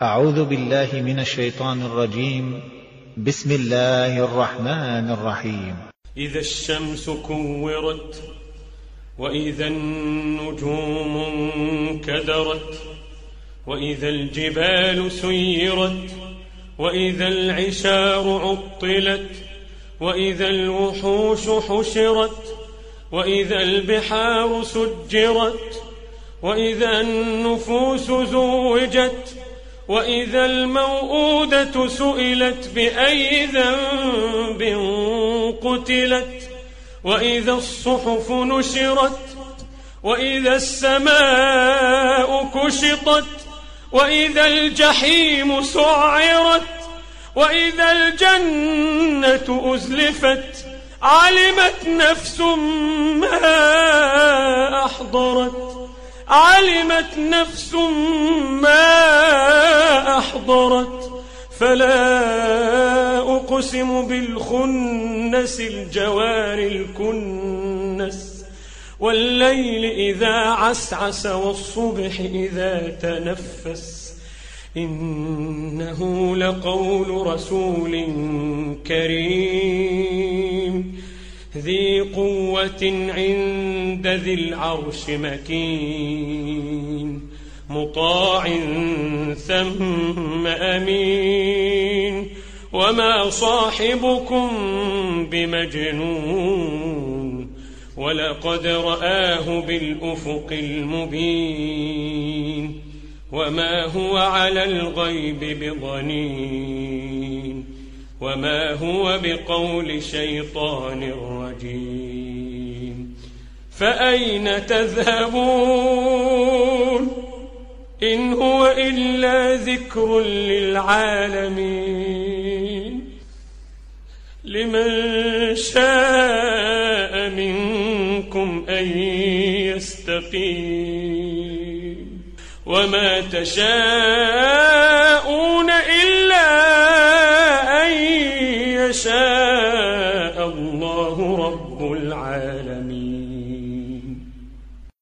أعوذ بالله من الشيطان الرجيم. بسم الله الرحمن الرحيم. إذا الشمس كورت وإذا النجوم انكدرت وإذا الجبال سيرت وإذا العشار عطلت وإذا الوحوش حشرت وإذا البحار سجرت وإذا النفوس زوجت وإذا الموءودة سئلت بأي ذنب قتلت وإذا الصحف نشرت وإذا السماء كشطت وإذا الجحيم سعرت وإذا الجنة أزلفت علمت نفس ما أحضرت فلا أقسم بالخنس الجوار الكنس والليل إذا عسعس والصبح إذا تنفس إنه لقول رسول كريم ذي قوة عند ذي العرش مكين مطاع ثم أمين وما صاحبكم بمجنون ولقد رآه بالأفق المبين وما هو على الغيب بضنين وما هو بقول شيطان رجيم فأين تذهبون إن هو إلا ذكر للعالمين لمن شاء منكم أن يستقيم وما تشاءون إلا أن يشاء الله رب العالمين.